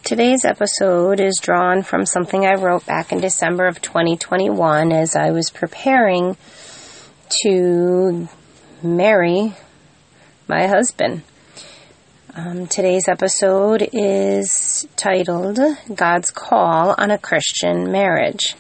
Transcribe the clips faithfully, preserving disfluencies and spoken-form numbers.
Today's episode is drawn from something I wrote back in December of twenty twenty-one as I was preparing to marry my husband. Um, today's episode is titled God's Call on a Christian Marriage.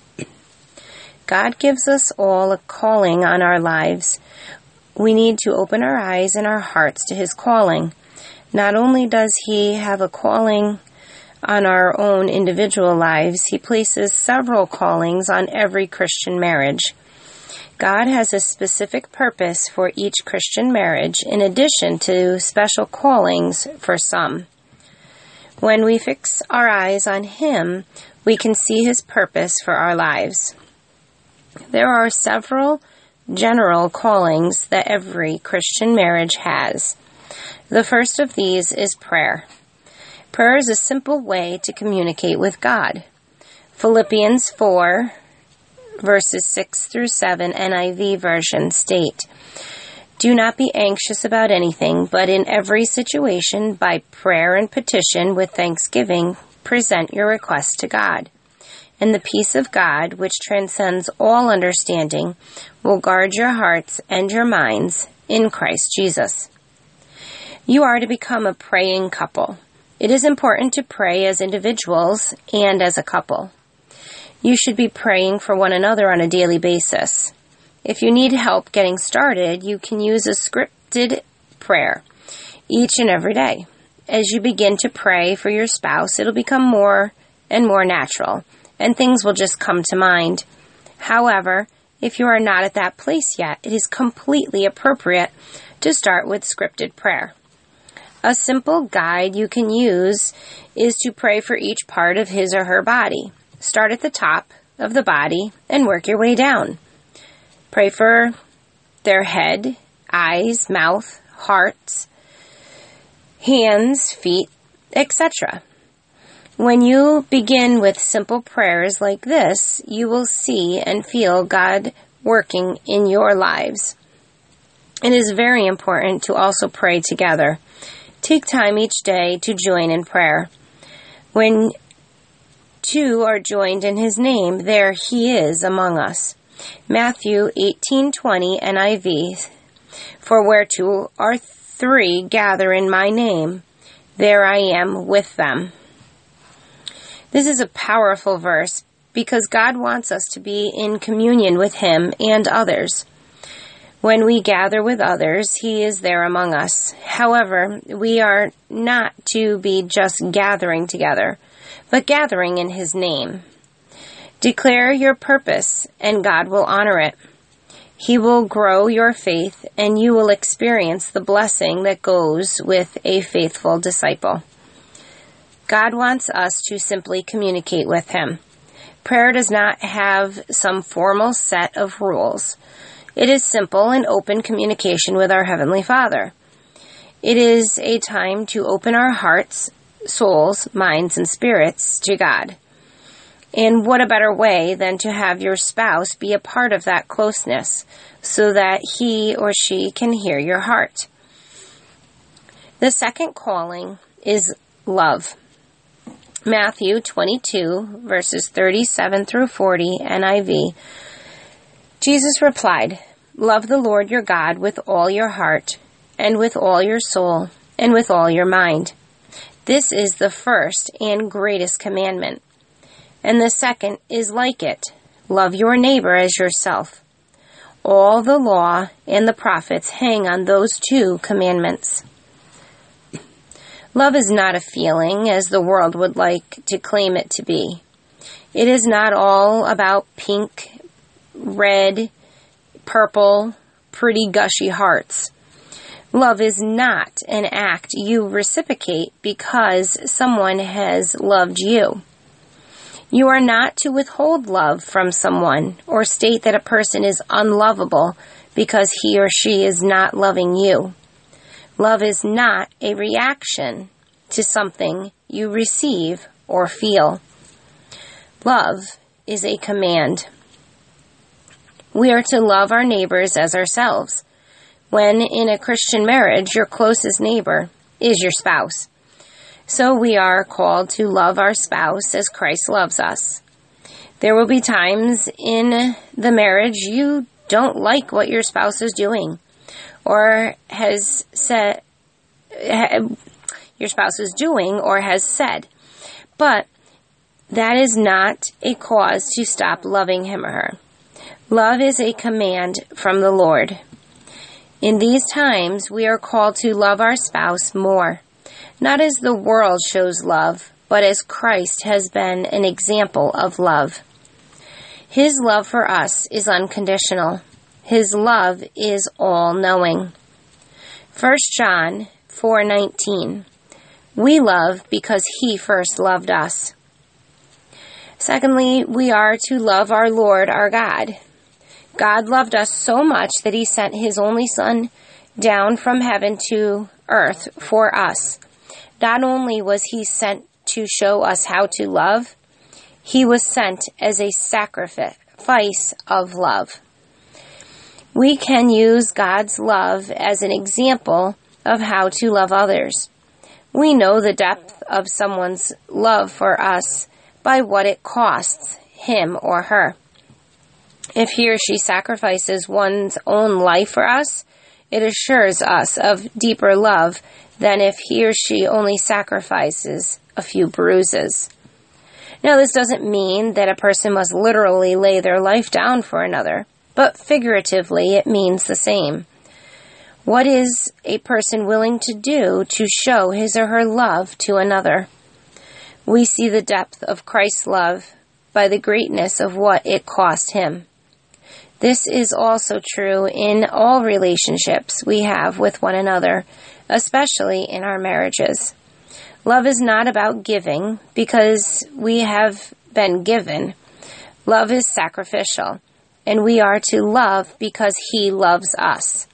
God gives us all a calling on our lives. We need to open our eyes and our hearts to His calling. Not only does He have a calling on our own individual lives, He places several callings on every Christian marriage. God has a specific purpose for each Christian marriage, in addition to special callings for some. When we fix our eyes on Him, we can see His purpose for our lives. There are several general callings that every Christian marriage has. The first of these is prayer. Prayer is a simple way to communicate with God. Philippians four, verses six through seven, N I V version state, "Do not be anxious about anything, but in every situation, by prayer and petition with thanksgiving, present your requests to God. And the peace of God, which transcends all understanding, will guard your hearts and your minds in Christ Jesus." You are to become a praying couple. It is important to pray as individuals and as a couple. You should be praying for one another on a daily basis. If you need help getting started, you can use a scripted prayer each and every day. As you begin to pray for your spouse, it'll become more and more natural, and things will just come to mind. However, if you are not at that place yet, it is completely appropriate to start with scripted prayer. A simple guide you can use is to pray for each part of his or her body. Start at the top of the body and work your way down. Pray for their head, eyes, mouth, hearts, hands, feet, et cetera. When you begin with simple prayers like this, you will see and feel God working in your lives. It is very important to also pray together. Take time each day to join in prayer. When two are joined in His name, there He is among us. Matthew eighteen twenty N I V, "For where two or three gather in my name, there I am with them." This is a powerful verse because God wants us to be in communion with Him and others. When we gather with others, He is there among us. However, we are not to be just gathering together, but gathering in His name. Declare your purpose, and God will honor it. He will grow your faith, and you will experience the blessing that goes with a faithful disciple. God wants us to simply communicate with Him. Prayer does not have some formal set of rules. It is simple and open communication with our Heavenly Father. It is a time to open our hearts, souls, minds, and spirits to God. And what a better way than to have your spouse be a part of that closeness so that he or she can hear your heart. The second calling is love. Matthew twenty-two, verses thirty-seven through forty, N I V. Jesus replied, "Love the Lord your God with all your heart, and with all your soul, and with all your mind. This is the first and greatest commandment. And the second is like it. Love your neighbor as yourself. All the law and the prophets hang on those two commandments." Love is not a feeling, as the world would like to claim it to be. It is not all about pink, red, purple, pretty gushy hearts. Love is not an act you reciprocate because someone has loved you. You are not to withhold love from someone or state that a person is unlovable because he or she is not loving you. Love is not a reaction to something you receive or feel. Love is a command. We are to love our neighbors as ourselves. When in a Christian marriage, your closest neighbor is your spouse. So we are called to love our spouse as Christ loves us. There will be times in the marriage you don't like what your spouse is doing or has said, your spouse is doing or has said. But that is not a cause to stop loving him or her. Love is a command from the Lord. In these times, we are called to love our spouse more, not as the world shows love, but as Christ has been an example of love. His love for us is unconditional. His love is all-knowing. First John four nineteen. We love because he first loved us. Secondly, we are to love our Lord, our God. God loved us so much that he sent his only Son down from heaven to earth for us. Not only was he sent to show us how to love, he was sent as a sacrifice of love. We can use God's love as an example of how to love others. We know the depth of someone's love for us by what it costs him or her. If he or she sacrifices one's own life for us, it assures us of deeper love than if he or she only sacrifices a few bruises. Now, this doesn't mean that a person must literally lay their life down for another, but figuratively it means the same. What is a person willing to do to show his or her love to another? We see the depth of Christ's love by the greatness of what it cost him. This is also true in all relationships we have with one another, especially in our marriages. Love is not about giving because we have been given. Love is sacrificial, and we are to love because he loves us.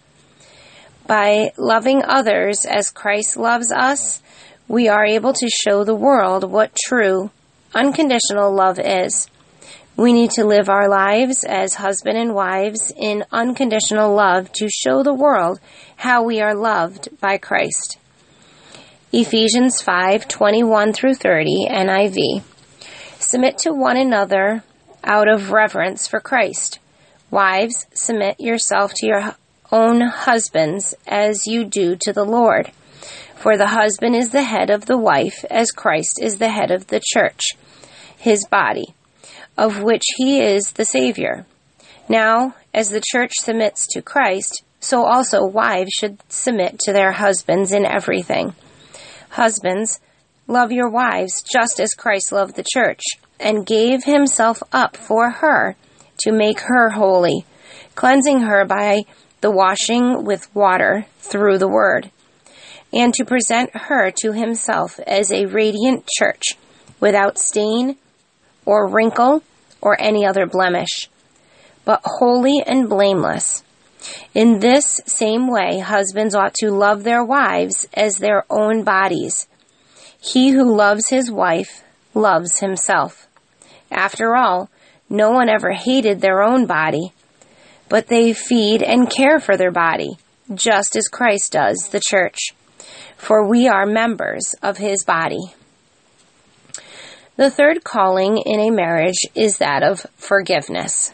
By loving others as Christ loves us, we are able to show the world what true, unconditional love is. We need to live our lives as husband and wives in unconditional love to show the world how we are loved by Christ. Ephesians five twenty-one through thirty, N I V. Submit to one another out of reverence for Christ. Wives, submit yourself to your own husbands as you do to the Lord. For the husband is the head of the wife, as Christ is the head of the church, his body, of which he is the Savior. Now, as the church submits to Christ, so also wives should submit to their husbands in everything. Husbands, love your wives just as Christ loved the church, and gave himself up for her to make her holy, cleansing her by the washing with water through the word, and to present her to himself as a radiant church, without stain or wrinkle, or any other blemish, but holy and blameless. In this same way, husbands ought to love their wives as their own bodies. He who loves his wife loves himself. After all, no one ever hated their own body, but they feed and care for their body, just as Christ does the church, for we are members of his body. The third calling in a marriage is that of forgiveness.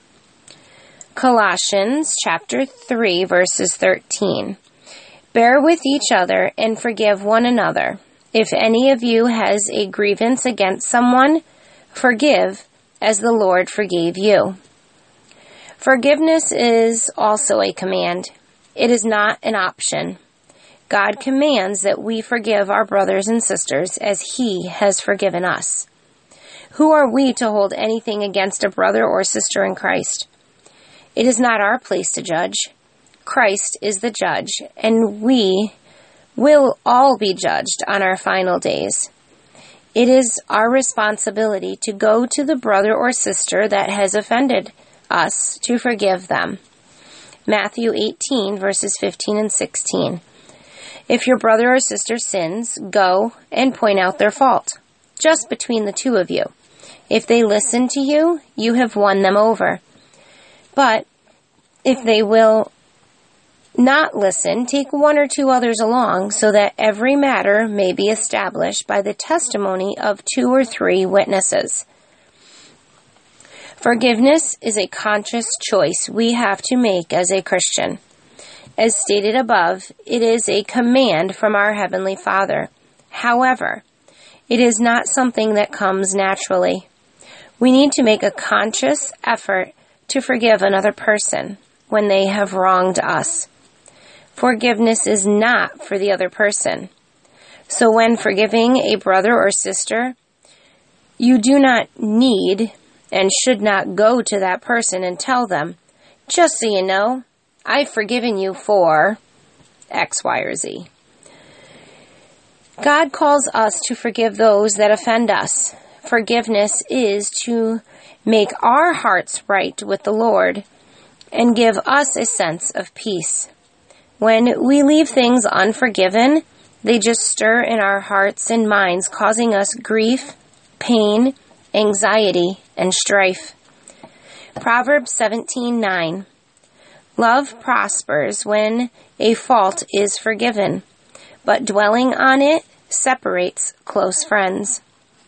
Colossians chapter three, verses thirteen. Bear with each other and forgive one another. If any of you has a grievance against someone, forgive as the Lord forgave you. Forgiveness is also a command. It is not an option. God commands that we forgive our brothers and sisters as he has forgiven us. Who are we to hold anything against a brother or sister in Christ? It is not our place to judge. Christ is the judge, and we will all be judged on our final days. It is our responsibility to go to the brother or sister that has offended us to forgive them. Matthew eighteen, verses fifteen and sixteen. If your brother or sister sins, go and point out their fault, just between the two of you. If they listen to you, you have won them over. But if they will not listen, take one or two others along, so that every matter may be established by the testimony of two or three witnesses. Forgiveness is a conscious choice we have to make as a Christian. As stated above, it is a command from our Heavenly Father. However, it is not something that comes naturally. We need to make a conscious effort to forgive another person when they have wronged us. Forgiveness is not for the other person. So when forgiving a brother or sister, you do not need and should not go to that person and tell them, just so you know, I've forgiven you for X, Y, or Z. God calls us to forgive those that offend us. Forgiveness is to make our hearts right with the Lord and give us a sense of peace. When we leave things unforgiven, they just stir in our hearts and minds, causing us grief, pain, anxiety, and strife. Proverbs seventeen nine. Love prospers when a fault is forgiven, but dwelling on it separates close friends.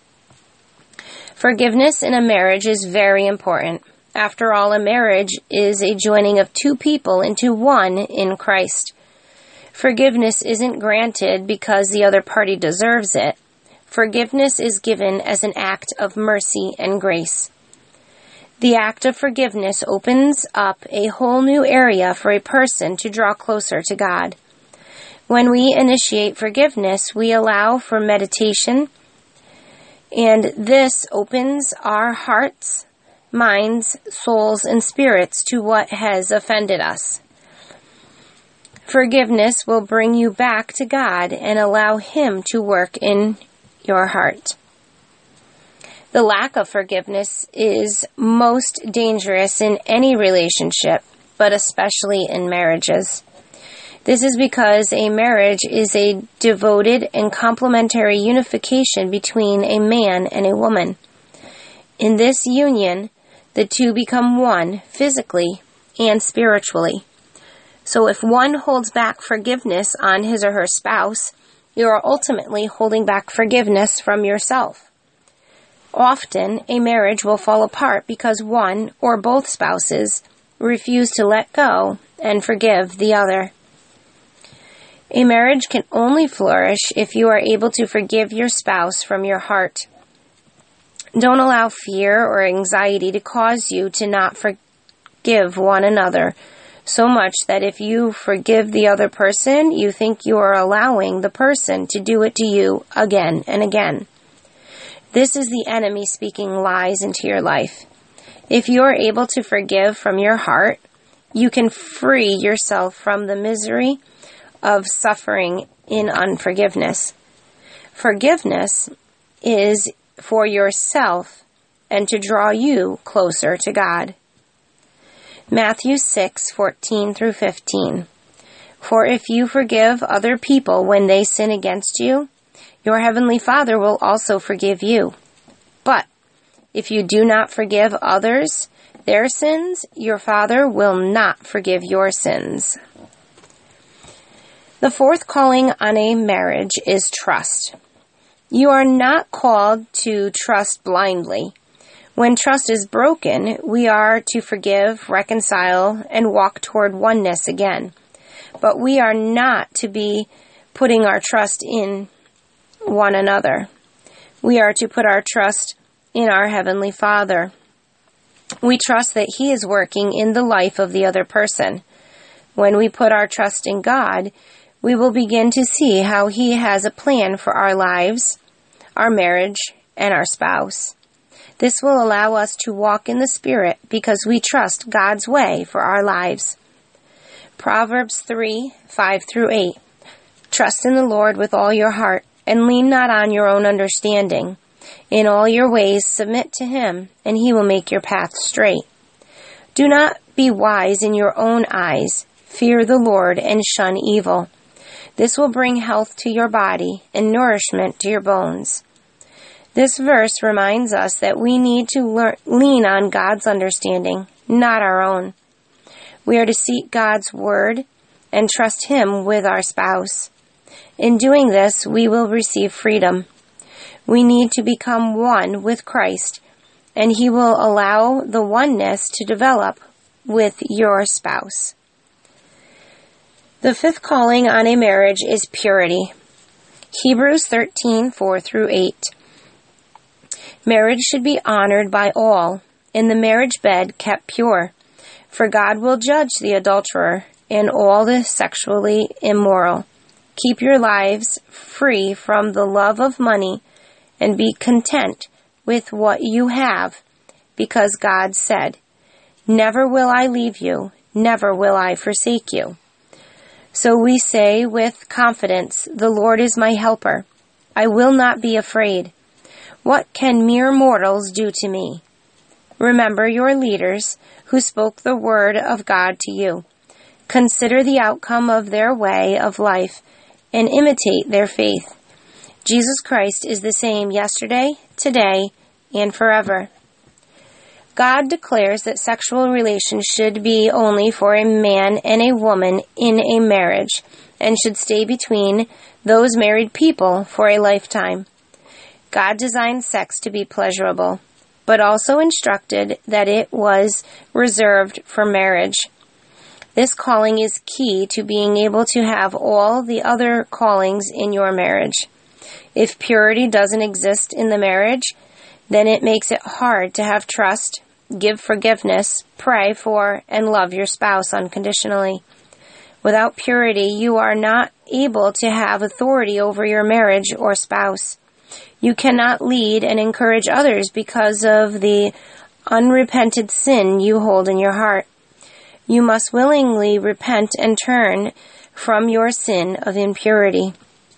Forgiveness in a marriage is very important. After all, a marriage is a joining of two people into one in Christ. Forgiveness isn't granted because the other party deserves it. Forgiveness is given as an act of mercy and grace. The act of forgiveness opens up a whole new area for a person to draw closer to God. When we initiate forgiveness, we allow for meditation, and this opens our hearts, minds, souls, and spirits to what has offended us. Forgiveness will bring you back to God and allow Him to work in your heart. The lack of forgiveness is most dangerous in any relationship, but especially in marriages. This is because a marriage is a devoted and complementary unification between a man and a woman. In this union, the two become one physically and spiritually. So if one holds back forgiveness on his or her spouse, you are ultimately holding back forgiveness from yourself. Often, a marriage will fall apart because one or both spouses refuse to let go and forgive the other. A marriage can only flourish if you are able to forgive your spouse from your heart. Don't allow fear or anxiety to cause you to not forgive one another so much that if you forgive the other person, you think you are allowing the person to do it to you again and again. This is the enemy speaking lies into your life. If you are able to forgive from your heart, you can free yourself from the misery of suffering in unforgiveness. Forgiveness is for yourself and to draw you closer to God. Matthew six fourteen through fifteen. For if you forgive other people when they sin against you, your heavenly Father will also forgive you. But if you do not forgive others their sins, your Father will not forgive your sins. The fourth calling on a marriage is trust. You are not called to trust blindly. When trust is broken, we are to forgive, reconcile, and walk toward oneness again. But we are not to be putting our trust in one another. We are to put our trust in our Heavenly Father. We trust that He is working in the life of the other person. When we put our trust in God, we will begin to see how He has a plan for our lives, our marriage, and our spouse. This will allow us to walk in the Spirit because we trust God's way for our lives. Proverbs three, five through eight. Trust in the Lord with all your heart, and lean not on your own understanding. In all your ways submit to Him, and He will make your path straight. Do not be wise in your own eyes. Fear the Lord and shun evil. This will bring health to your body and nourishment to your bones. This verse reminds us that we need to learn, lean on God's understanding, not our own. We are to seek God's word and trust Him with our spouse. In doing this, we will receive freedom. We need to become one with Christ, and He will allow the oneness to develop with your spouse. The fifth calling on a marriage is purity. Hebrews thirteen, four through eight. Marriage should be honored by all, and the marriage bed kept pure, for God will judge the adulterer and all the sexually immoral. Keep your lives free from the love of money and be content with what you have, because God said, "Never will I leave you, never will I forsake you." So we say with confidence, "The Lord is my helper. I will not be afraid. What can mere mortals do to me?" Remember your leaders who spoke the word of God to you. Consider the outcome of their way of life and imitate their faith. Jesus Christ is the same yesterday, today, and forever. God declares that sexual relations should be only for a man and a woman in a marriage and should stay between those married people for a lifetime. God designed sex to be pleasurable, but also instructed that it was reserved for marriage. This calling is key to being able to have all the other callings in your marriage. If purity doesn't exist in the marriage, then it makes it hard to have trust, give forgiveness, pray for, and love your spouse unconditionally. Without purity, you are not able to have authority over your marriage or spouse. You cannot lead and encourage others because of the unrepented sin you hold in your heart. You must willingly repent and turn from your sin of impurity.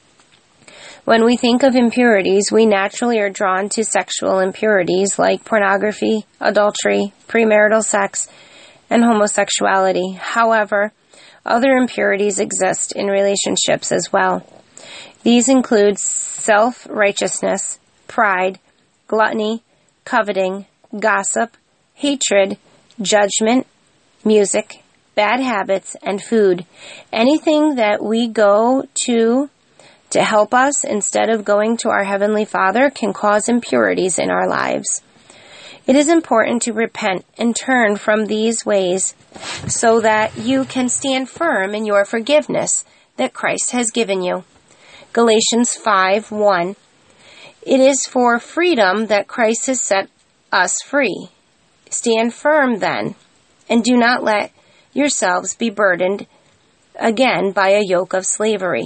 When we think of impurities, we naturally are drawn to sexual impurities like pornography, adultery, premarital sex, and homosexuality. However, other impurities exist in relationships as well. These include self-righteousness, pride, gluttony, coveting, gossip, hatred, judgment, music, bad habits, and food. Anything that we go to to help us instead of going to our Heavenly Father can cause impurities in our lives. It is important to repent and turn from these ways so that you can stand firm in your forgiveness that Christ has given you. Galatians five one. It is for freedom that Christ has set us free. Stand firm then, and do not let yourselves be burdened again by a yoke of slavery.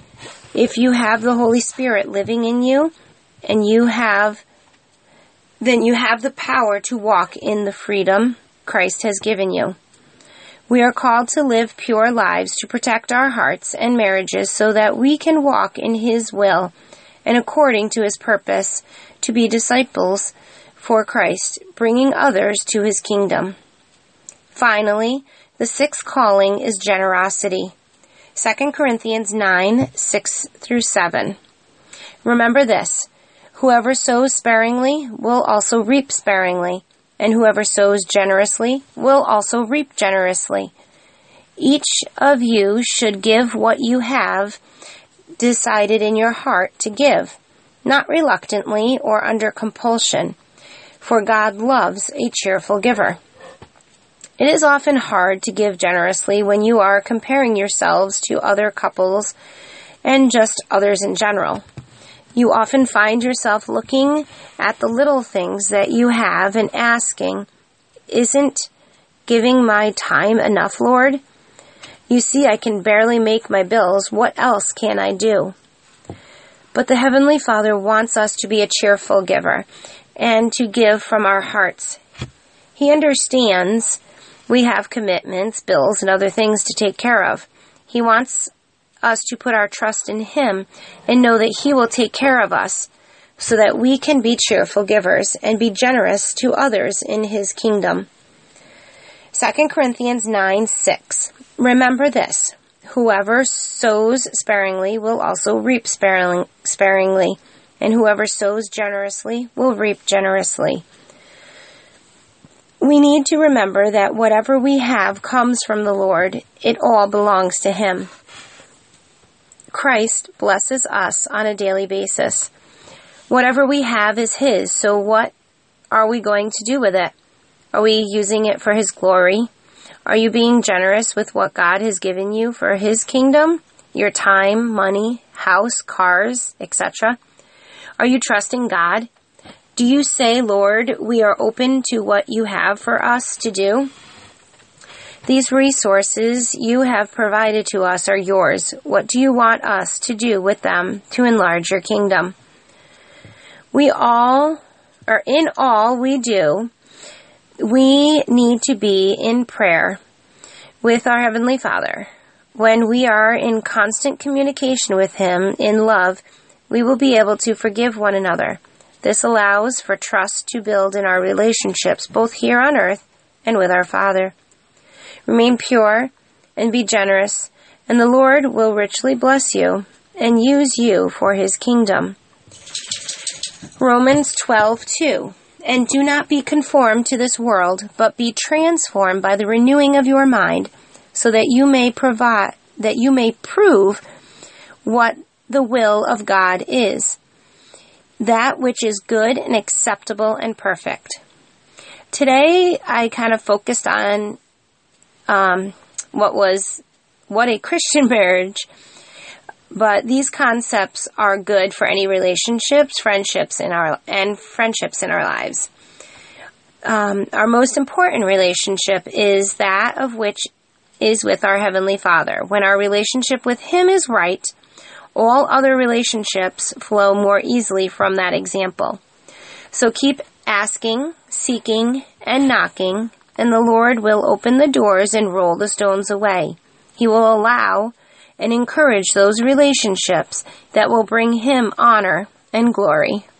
If you have the Holy Spirit living in you, and you have, then you have the power to walk in the freedom Christ has given you. We are called to live pure lives to protect our hearts and marriages so that we can walk in His will and according to His purpose to be disciples for Christ, bringing others to His kingdom. Finally, the sixth calling is generosity. Second Corinthians nine, six through seven. Remember this, whoever sows sparingly will also reap sparingly, and whoever sows generously will also reap generously. Each of you should give what you have decided in your heart to give, not reluctantly or under compulsion, for God loves a cheerful giver. It is often hard to give generously when you are comparing yourselves to other couples and just others in general. You often find yourself looking at the little things that you have and asking, "Isn't giving my time enough, Lord? You see, I can barely make my bills. What else can I do?" But the Heavenly Father wants us to be a cheerful giver and to give from our hearts. He understands we have commitments, bills, and other things to take care of. He wants us to put our trust in Him and know that He will take care of us so that we can be cheerful givers and be generous to others in His kingdom. Second Corinthians nine, six. Remember this, whoever sows sparingly will also reap sparingly, and whoever sows generously will reap generously. We need to remember that whatever we have comes from the Lord. It all belongs to Him. Christ blesses us on a daily basis. Whatever we have is His, so what are we going to do with it? Are we using it for His glory? Are you being generous with what God has given you for His kingdom? Your time, money, house, cars, et cetera? Are you trusting God? Do you say, Lord, we are open to what you have for us to do? These resources you have provided to us are yours. What do you want us to do with them to enlarge your kingdom? We all, or in all we do, we need to be in prayer with our Heavenly Father. When we are in constant communication with Him in love, we will be able to forgive one another. This allows for trust to build in our relationships, both here on earth and with our Father. Remain pure and be generous, and the Lord will richly bless you and use you for His kingdom. Romans twelve two. And do not be conformed to this world, but be transformed by the renewing of your mind, so that you may provide, that you may prove what the will of God is, that which is good and acceptable and perfect. Today, I kind of focused on um, what was what a Christian marriage, but these concepts are good for any relationships, friendships in our and friendships in our lives. Um, our most important relationship is that of which is with our Heavenly Father. When our relationship with Him is right, all other relationships flow more easily from that example. So keep asking, seeking, and knocking, and the Lord will open the doors and roll the stones away. He will allow and encourage those relationships that will bring Him honor and glory.